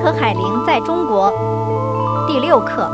和海玲在中国第6课。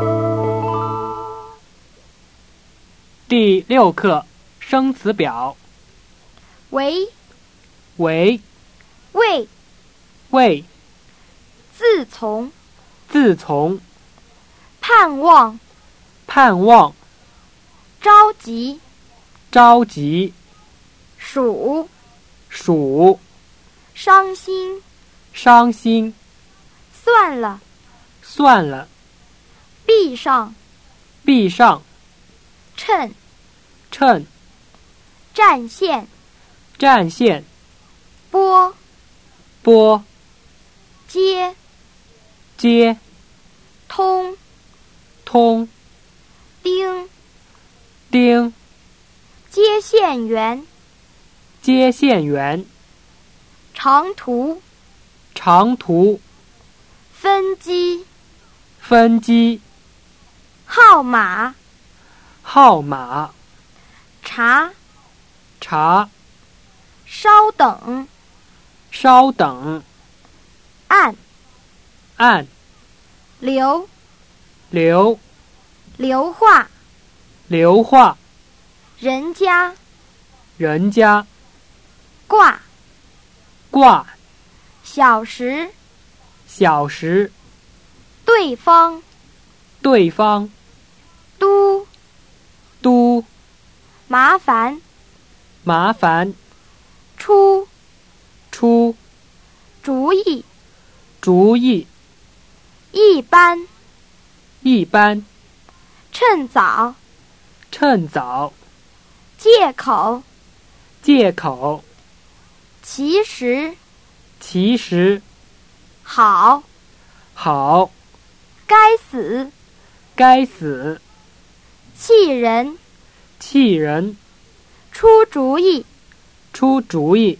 第6课生词表。 为、 为、 为、 为、 自从、 自从、 盼望、 盼望、 着急、 着急、 数、 数、 伤心、 伤心、 算了、 算了、 闭上、 闭上、 趁、 趁、 战线、 战线、 拨、 拨、 接、 接、 通、 通、 钉、 钉、 接线员、 接线员、 长途、 长途、 分机、 分机、 号码、 号码、 查、 查、 稍等、 稍等、 按、 按、 留、 留、 留话、 留话、 人家、 人家、 挂、 挂、 小时、 小时、 对方、 对方、 都、 都、 麻烦、 麻烦、 出、 出、 主意、 主意、 一般、 一般、 趁早、 趁早、 借口、 借口、 其实、 其实、 好、 好、 该死、 该死、 气人、 气人、 出主意。 出主意。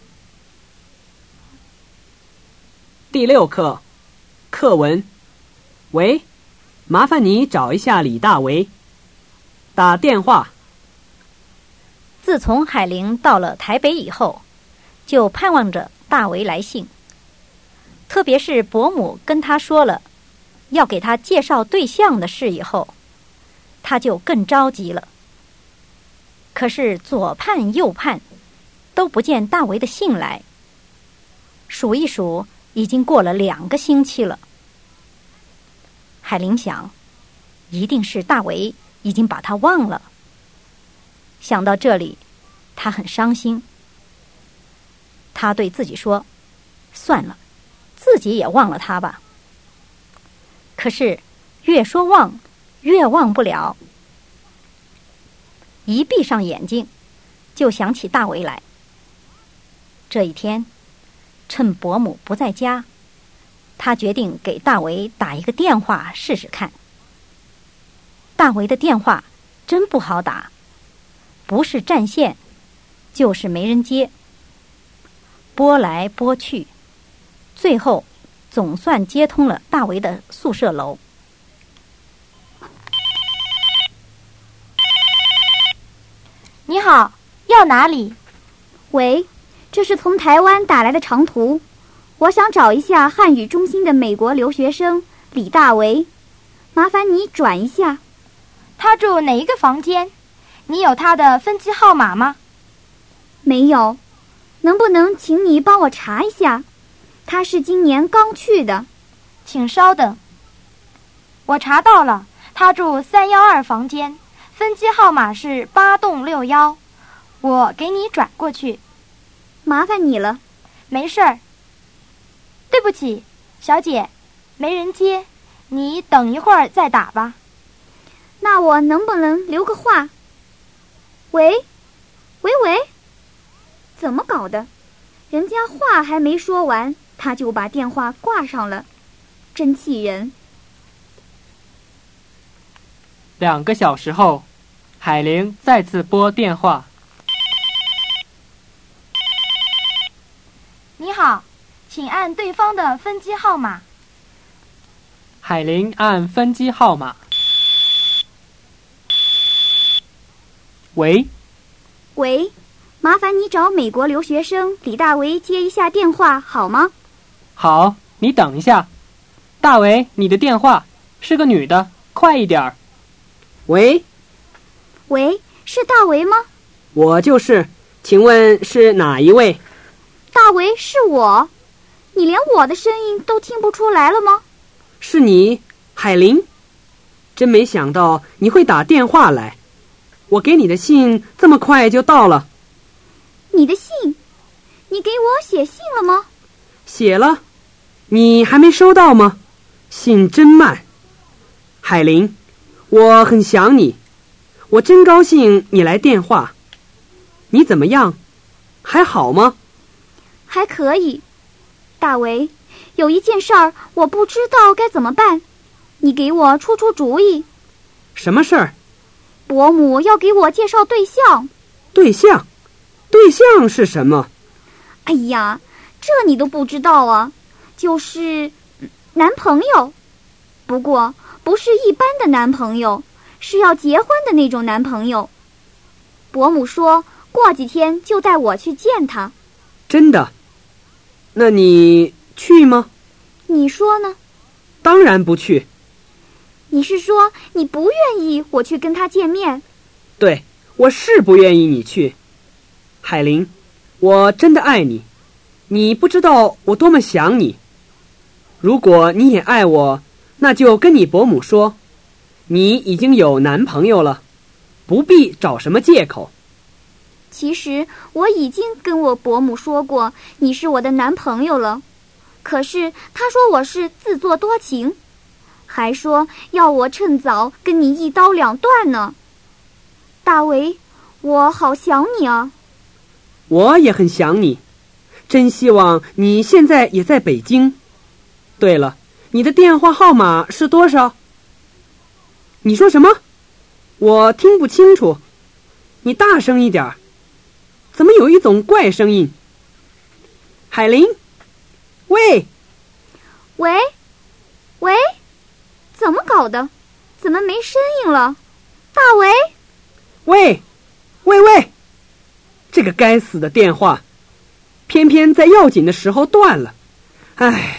第6课，课文。喂，麻烦你找一下李大为。打电话。 自从海玲到了台北以后，就盼望着大为来信。特别是伯母跟他说了要给他介绍对象的事以后，他就更着急了。可是左盼右盼，都不见大为的信来。数一数，已经过了2个星期了。海玲想，一定是大为已经把他忘了。想到这里，他很伤心。他对自己说，算了，自己也忘了他吧。可是越说忘，越忘不了。一闭上眼睛，就想起大为来。这一天，趁伯母不在家，他决定给大为打一个电话试试看。大为的电话真不好打，不是占线，就是没人接。拨来拨去，最后总算接通了大为的宿舍楼。你好，要哪里？ 喂，这是从台湾打来的长途，我想找一下汉语中心的美国留学生李大为，麻烦你转一下。 他住哪一个房间？你有他的分机号码吗？ 没有，能不能请你帮我查一下？他是今年刚去的。 请稍等。我查到了，他住312房间，分机号码是8栋61，我给你转过去。 麻烦你了。 没事儿。对不起，小姐，没人接，你等一会儿再打吧。 那我能不能留个话？喂，喂喂，怎么搞的？人家话还没说完，他就把电话挂上了，真气人。 2个小时后，海玲再次拨电话。 你好，请按对方的分机号码。 海玲按分机号码。喂， 喂，麻烦你找美国留学生李大为接一下电话好吗？ 好，你等一下。 大为，你的电话，是个女的，快一点儿。 喂， 喂，是大为吗？ 我就是，请问是哪一位？ 大为，是我。你连我的声音都听不出来了吗？ 是你，海玲。真没想到你会打电话来。我给你的信这么快就到了。 你的信？你给我写信了吗？ 写了。你还没收到吗？信真慢。海玲，我很想你，我真高兴你来电话。你怎么样？还好吗？ 还可以。大为，有一件事儿我不知道该怎么办，你给我出出主意。 什么事儿？ 伯母要给我介绍对象。 对象？对象是什么？ 哎呀，这你都不知道啊，就是男朋友。不过不是一般的男朋友，是要结婚的那种男朋友。伯母说过几天就带我去见他。 真的？那你去吗？ 你说呢？ 当然不去。 你是说你不愿意我去跟他见面？ 对，我是不愿意你去。海玲，我真的爱你，你不知道我多么想你。如果你也爱我，那就跟你伯母说，你已经有男朋友了，不必找什么借口。 其实我已经跟我伯母说过你是我的男朋友了，可是他说我是自作多情，还说要我趁早跟你一刀两断呢。大为，我好想你啊。 我也很想你，真希望你现在也在北京。对了，你的电话号码是多少？你说什么？我听不清楚，你大声一点。怎么有一种怪声音？海玲，喂， 喂，喂，怎么搞的？怎么没声音了？大为， 喂，喂喂，这个该死的电话，偏偏在要紧的时候断了。唉。